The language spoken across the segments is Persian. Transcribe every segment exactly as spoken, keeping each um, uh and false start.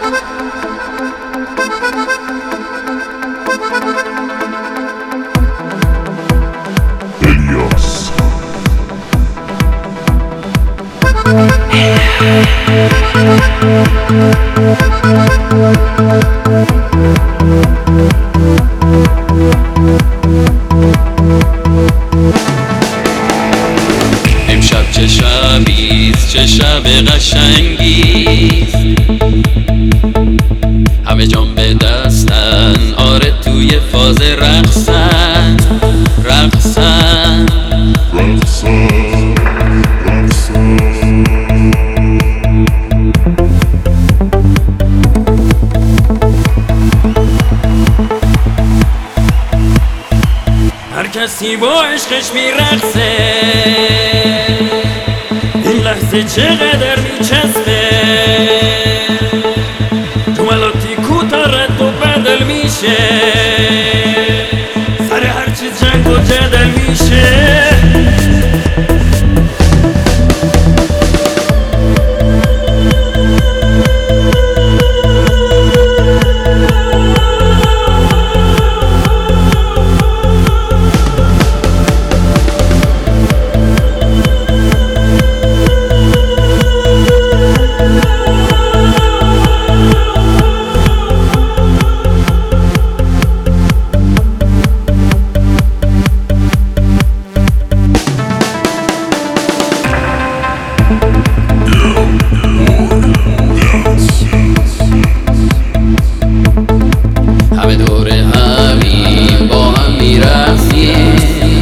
الیاس امشب چه شبیست، چه شب قشنگیست، همه جام به دستن، آره توی فاز رقصن رقصن رقصن رقصن هر کسی با عشقش میرقصه، این لحظه چقدر میچسبه، جملاتی کوتاه رد و بدل میشه، سر هرچی جنگ و جدل میشه. همه دور همین با هم میرقصیم،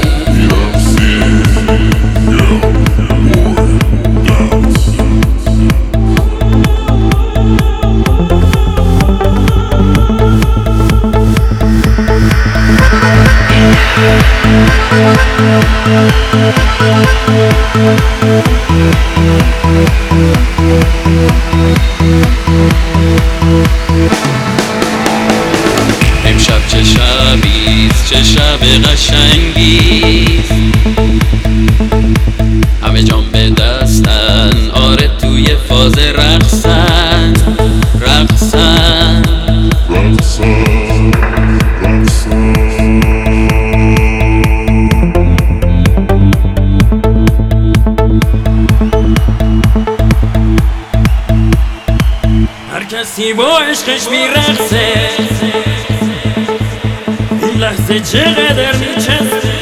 امشب چه شبیست، چه شب قشنگیست، همه جام به دستن، آره توی فاز رقصن رقصن رقصن رقصن هر کسی با عشقش میرقصه، این لحظه چقدر میچسبه،